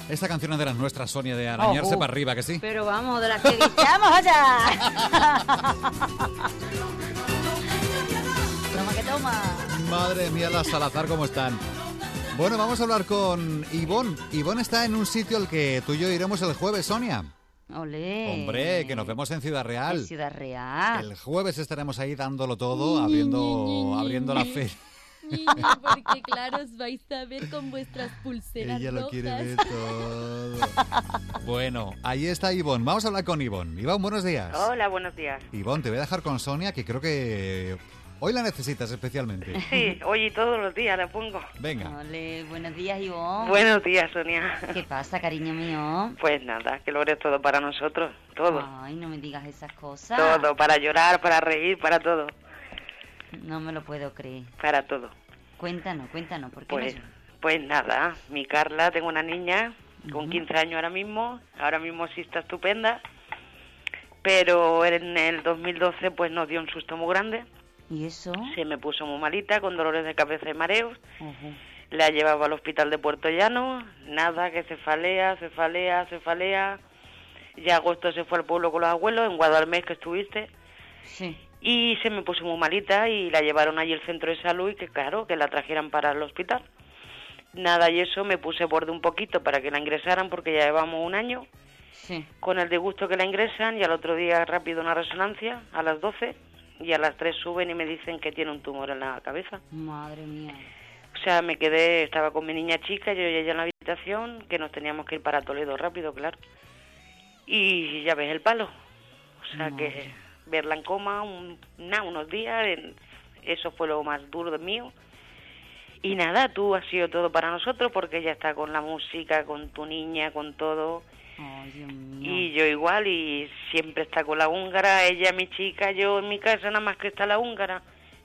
Esta canción es de las nuestras, Sonia, de arañarse para arriba, ¿que sí? Pero vamos, de las que gritamos allá. Toma que toma. Madre mía, las Salazar, ¿cómo están? Bueno, vamos a hablar con Ivonne. Ivonne está en un sitio al que tú y yo iremos el jueves, Sonia. Olé. Hombre, que nos vemos en Ciudad Real. En Ciudad Real. El jueves estaremos ahí dándolo todo, abriendo la feria. Porque claro, os vais a ver con vuestras pulseras Ella lo rojas. quiere ver todo. Bueno, ahí está Ivonne. Vamos a hablar con Ivonne. Ivonne, buenos días. Hola, buenos días. Ivonne, te voy a dejar con Sonia, que creo que hoy la necesitas especialmente. Sí, hoy y todos los días la pongo. Venga. Olé, buenos días, Ivonne. Buenos días, Sonia. ¿Qué pasa, cariño mío? Pues nada, que lo eres todo para nosotros, todo. Ay, no me digas esas cosas. Todo, para llorar, para reír, para todo. No me lo puedo creer. Para todo. Cuéntanos, ¿por qué no? Pues nada, mi Carla, tengo una niña con 15 años ahora mismo sí está estupenda, pero en el 2012 pues nos dio un susto muy grande. ¿Y eso? Se me puso muy malita, con dolores de cabeza y mareos. Uh-huh. La llevaba al hospital de Puerto Llano, nada, que cefalea. Ya agosto se fue al pueblo con los abuelos, en Guadalmés que estuviste. Sí. Y se me puso muy malita y la llevaron allí al centro de salud y que claro, que la trajeran para el hospital. Nada, y eso me puse borde un poquito para que la ingresaran porque ya llevamos un año. Sí. Con el disgusto que la ingresan y al otro día rápido una resonancia a las 12 y a las 3 suben y me dicen que tiene un tumor en la cabeza. Madre mía. O sea, me quedé, estaba con mi niña chica, yo ya en la habitación, que nos teníamos que ir para Toledo rápido, claro. Y ya ves el palo. O sea, que verla en coma unos días, eso fue lo más duro de mío. Y nada, tú has sido todo para nosotros porque ella está con la música, con tu niña, con todo. Ay, Dios mío. Y yo igual, y siempre está con la húngara, ella, mi chica, yo en mi casa nada más que está la húngara.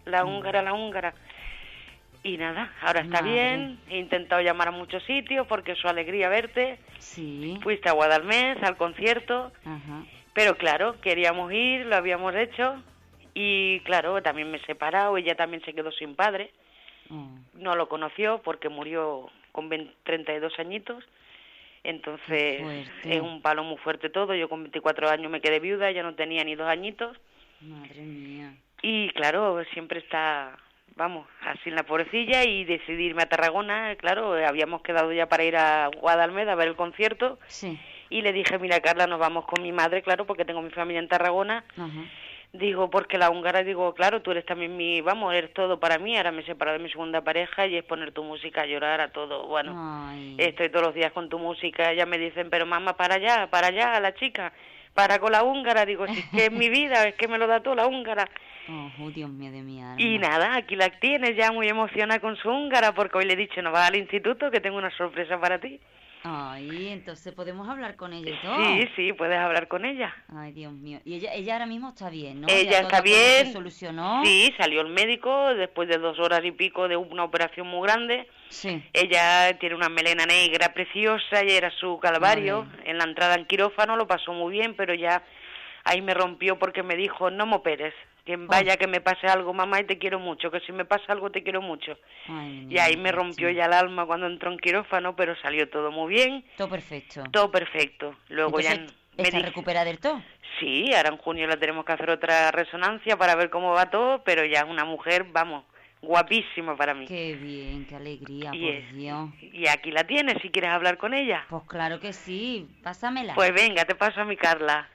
Y nada, ahora está bien, he intentado llamar a muchos sitios porque es su alegría verte. Sí. Fuiste a Guadalmés, al concierto, Ajá. pero claro, queríamos ir, lo habíamos hecho, y claro, también me he separado, ella también se quedó sin padre, no lo conoció porque murió con 32 añitos, entonces es un palo muy fuerte todo, yo con 24 años me quedé viuda, ella no tenía ni 2 añitos. Madre mía. Y claro, siempre está, vamos, así en la pobrecilla y decidí irme a Tarragona, claro, habíamos quedado ya para ir a Guadalmeda a ver el concierto. Sí. Y le dije, mira Carla, nos vamos con mi madre, claro, porque tengo mi familia en Tarragona. Ajá. Digo, porque la húngara, digo, claro, tú eres también eres todo para mí, ahora me he separado de mi segunda pareja y es poner tu música a llorar a todo, bueno, estoy todos los días con tu música, ya me dicen, pero mamá, para allá, a la chica, para con la húngara, digo, si es que es mi vida, es que me lo da todo la húngara. Oh, Dios mío de mi alma. Y nada, aquí la tienes ya muy emocionada con su húngara, porque hoy le he dicho, no vas al instituto, que tengo una sorpresa para ti. Ay, entonces podemos hablar con ella y todo. Sí, puedes hablar con ella. Ay, Dios mío. Y ella ahora mismo está bien, ¿no? Ella está bien. ¿Se solucionó? Sí, salió el médico después de 2 horas y pico de una operación muy grande. Sí. Ella tiene una melena negra preciosa y era su calvario. En la entrada en quirófano lo pasó muy bien, pero ya ahí me rompió porque me dijo, no me operes. Que vaya que me pase algo, mamá, y te quiero mucho, que si me pasa algo te quiero mucho. Ay, y ahí me rompió ya el alma cuando entró en quirófano, pero salió todo muy bien. Todo perfecto. Todo perfecto. Luego entonces, ya ¿está recuperada del todo? Sí, ahora en junio le tenemos que hacer otra resonancia para ver cómo va todo, pero ya es una mujer, vamos, guapísima para mí. Qué bien, qué alegría, por Dios. Y aquí la tienes, si quieres hablar con ella. Pues claro que sí, pásamela. Pues venga, te paso a mi Carla.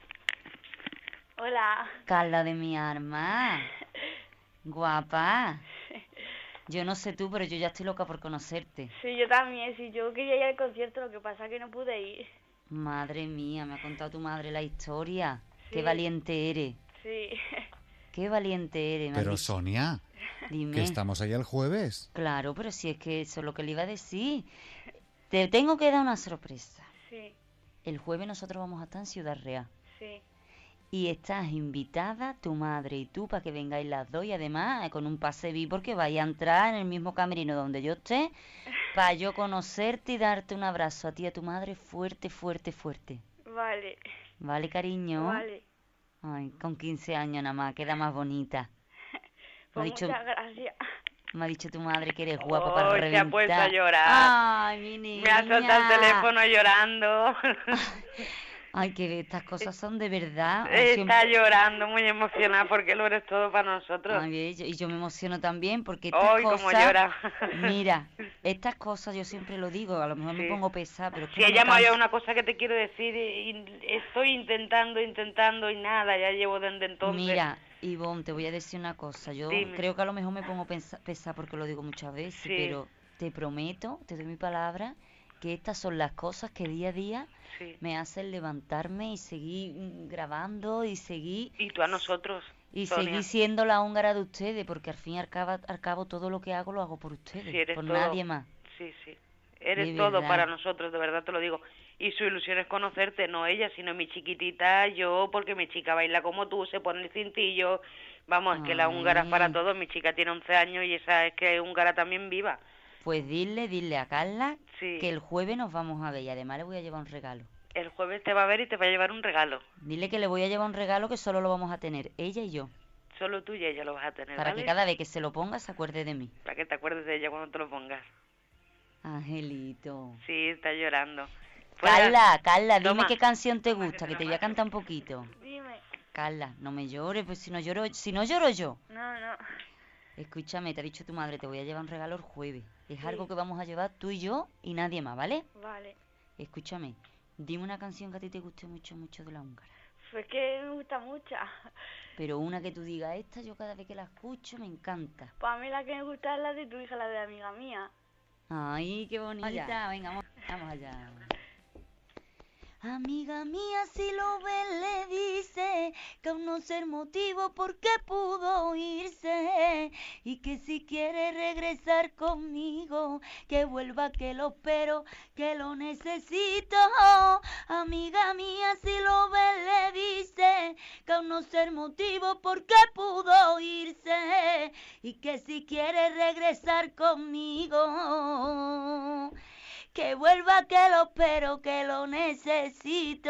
Hola. Carla de mi arma. Guapa. Yo no sé tú, pero yo ya estoy loca por conocerte. Sí, yo también. Sí, yo quería ir al concierto, lo que pasa es que no pude ir. Madre mía, me ha contado tu madre la historia. Sí. Qué valiente eres. Sí. Qué valiente eres. Pero Sonia, dime. Que estamos ahí el jueves. Claro, pero si es que eso es lo que le iba a decir. Te tengo que dar una sorpresa. Sí. El jueves nosotros vamos a estar en Ciudad Real. Sí. Y estás invitada, tu madre y tú, para que vengáis las dos. Y además, con un pase VIP, porque vais a entrar en el mismo camerino donde yo esté, para yo conocerte y darte un abrazo a ti y a tu madre fuerte, fuerte, fuerte. Vale. ¿Vale, cariño? Vale. Ay, con 15 años nada más, queda más bonita. Pues muchas gracias. Me ha dicho tu madre que eres guapa para reventar. Se ha puesto a llorar. Ay, mi niña. Me ha soltado el teléfono llorando. Ay, que estas cosas son de verdad. Está llorando, muy emocionada porque lo eres todo para nosotros. Ay, y yo me emociono también porque estas Ay, cosas... cómo llora. Mira, estas cosas yo siempre lo digo, a lo mejor me pongo pesada, pero... Sí, ella me ha una cosa que te quiero decir y estoy intentando y nada, ya llevo desde entonces. Mira, Ivonne, te voy a decir una cosa. Yo creo que a lo mejor me pongo pesada porque lo digo muchas veces, pero te prometo, te doy mi palabra, que estas son las cosas que día a día me hacen levantarme y seguir grabando y seguir... Y tú a nosotros, y Sonia. seguir siendo la húngara de ustedes, porque al fin y al cabo todo lo que hago lo hago por ustedes, por todo. nadie más. Sí, eres de todo verdad. para nosotros, de verdad te lo digo. Y su ilusión es conocerte, no ella, sino mi chiquitita, yo, porque mi chica baila como tú, se pone el cintillo. Vamos, es que la húngara es para todos. Mi chica tiene 11 años y esa es que es húngara también viva. Pues dile a Carla que el jueves nos vamos a ver y además le voy a llevar un regalo. El jueves te va a ver y te va a llevar un regalo. Dile que le voy a llevar un regalo que solo lo vamos a tener ella y yo. Solo tú y ella lo vas a tener, Para ¿vale? que cada vez que se lo ponga se acuerde de mí. Para que te acuerdes de ella cuando te lo pongas. Angelito. Sí, está llorando. Carla, dime qué canción te gusta, que te voy a cantar un poquito. Dime. Carla, no me llores, pues si no lloro yo. No. Escúchame, te ha dicho tu madre, te voy a llevar un regalo el jueves. Es algo que vamos a llevar tú y yo y nadie más, ¿vale? Vale. Escúchame, dime una canción que a ti te guste mucho de la húngara. Pues que me gusta mucho. Pero una que tú digas, esta yo cada vez que la escucho me encanta. Pues a mí la que me gusta es la de tu hija, la de amiga mía. Ay, qué bonita. Venga, vamos allá. Amiga mía, si lo ves le dice que aún no sé el motivo por qué pudo irse y que si quiere regresar conmigo, que vuelva, que lo espero, que lo necesito. Amiga mía, si lo ves le dice que aún no sé el motivo por qué pudo irse y que si quiere regresar conmigo, que vuelva, que lo espero, que lo necesito.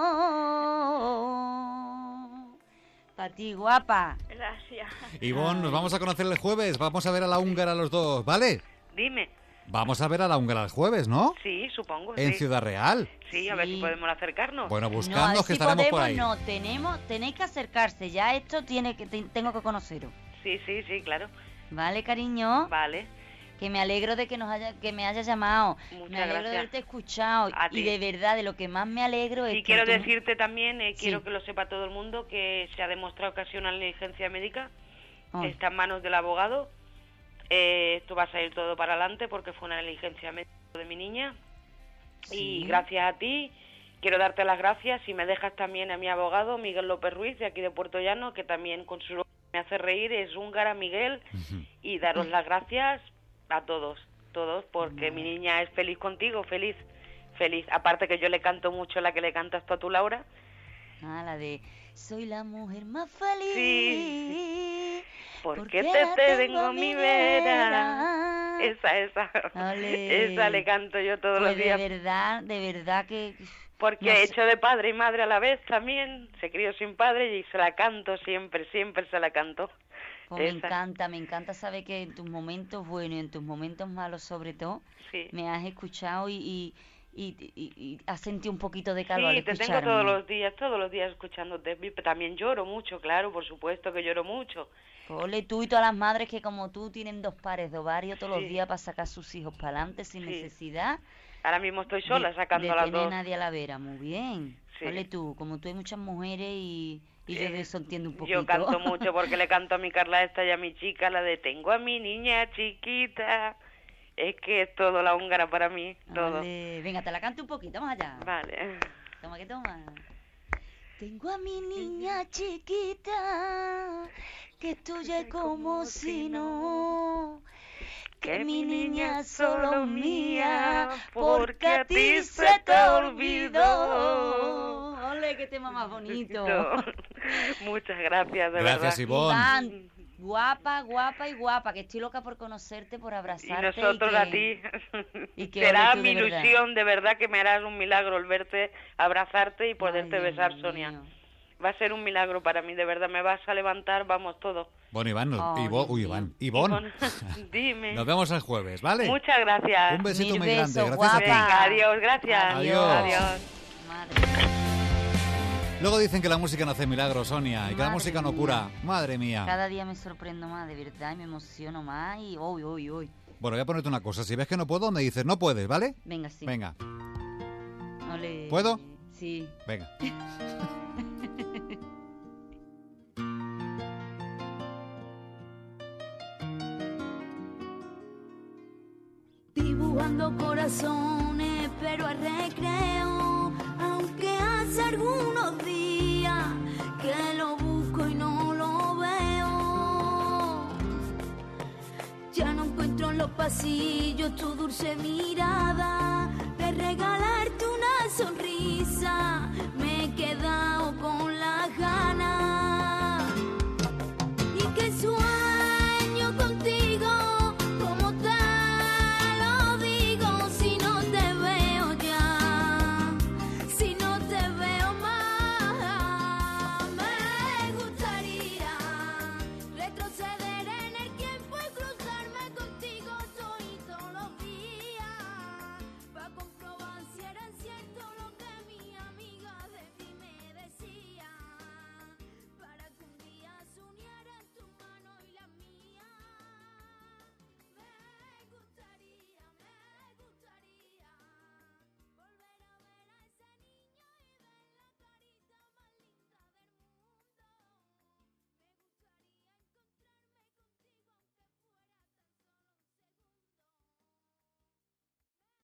Para ti, guapa. Gracias. Ivonne, nos vamos a conocer el jueves. Vamos a ver a la húngara los dos, ¿vale? Dime. Vamos a ver a la húngara el jueves, ¿no? Sí, supongo. En Ciudad Real. Sí, a ver si podemos acercarnos. Bueno, buscando que estaremos por ahí. No, tenéis que acercarse. Ya esto tengo que conoceros. Sí, claro. Vale, cariño. Vale. Que me alegro de que me hayas llamado. Muchas me alegro gracias. de haberte escuchado. Y de verdad, de lo que más me alegro es y que... quiero decirte también, quiero que lo sepa todo el mundo, que se ha demostrado que ha sido una negligencia médica. Está en manos del abogado. Esto va a salir todo para adelante porque fue una negligencia médica de mi niña. Sí. Y gracias a ti, quiero darte las gracias. Y me dejas también a mi abogado, Miguel López Ruiz, de aquí de Puerto Llano, que también con su me hace reír, es húngara, Miguel. Y daros las gracias a todos, porque mi niña es feliz contigo, feliz. Aparte que yo le canto mucho la que le cantas tú a tu Laura. La de soy la mujer más feliz. Sí. Porque te tengo mi vera. Esa. Ole. Esa le canto yo todos los días. De verdad que... Porque he hecho de padre y madre a la vez también. Se crió sin padre y se la canto siempre se la canto. Me encanta saber que en tus momentos buenos y en tus momentos malos sobre todo, me has escuchado y has sentido un poquito de calor al escucharme. Sí, te tengo todos los días escuchándote. También lloro mucho, claro, por supuesto que lloro mucho. Ole, tú y todas las madres que como tú tienen 2 pares de ovarios todos los días para sacar a sus hijos para adelante sin necesidad. Ahora mismo estoy sola sacando a las 2. De tener nadie a la vera, muy bien. Sí. Ole tú, como tú hay muchas mujeres y yo de eso entiendo un poquito. Yo canto mucho porque le canto a mi Carla esta y a mi chica la de tengo a mi niña chiquita. Es que es todo la húngara para mí, todo. Vale. Venga, te la canto un poquito, vamos allá. Vale. Toma, que toma. Tengo a mi niña chiquita, que es tuya como si no, que mi niña solo mía, porque a ti se te olvidó. Ole, qué tema más bonito. Muchas gracias, de verdad. Gracias, Ivonne. Guapa, que estoy loca por conocerte, por abrazarte. Y nosotros a ti. Será mi ilusión, de verdad, que me harás un milagro el verte, abrazarte y poderte besar, Dios Sonia. mío. va a ser un milagro para mí, de verdad, me vas a levantar, vamos, todo. Bueno, Iván, Ivonne. Ivonne, dime. Nos vemos el jueves, ¿vale? Muchas gracias. Un besito Mil muy grande, besos, gracias a ti. guapa. Venga, adiós, gracias. Adiós. Madre. Luego dicen que la música no hace milagros, Sonia, y que la Madre música no mía. cura. Madre mía. Cada día me sorprendo más, de verdad, y me emociono más y uy. Bueno, voy a ponerte una cosa. Si ves que no puedo, me dices, no puedes, ¿vale? Venga, sí. Venga, Ole. ¿Puedo? Sí. venga. Dibujando corazones, pero al recreo, aunque hace algunos días que lo busco y no lo veo. Ya no encuentro en los pasillos tu dulce mirada, de regalarte una sonrisa,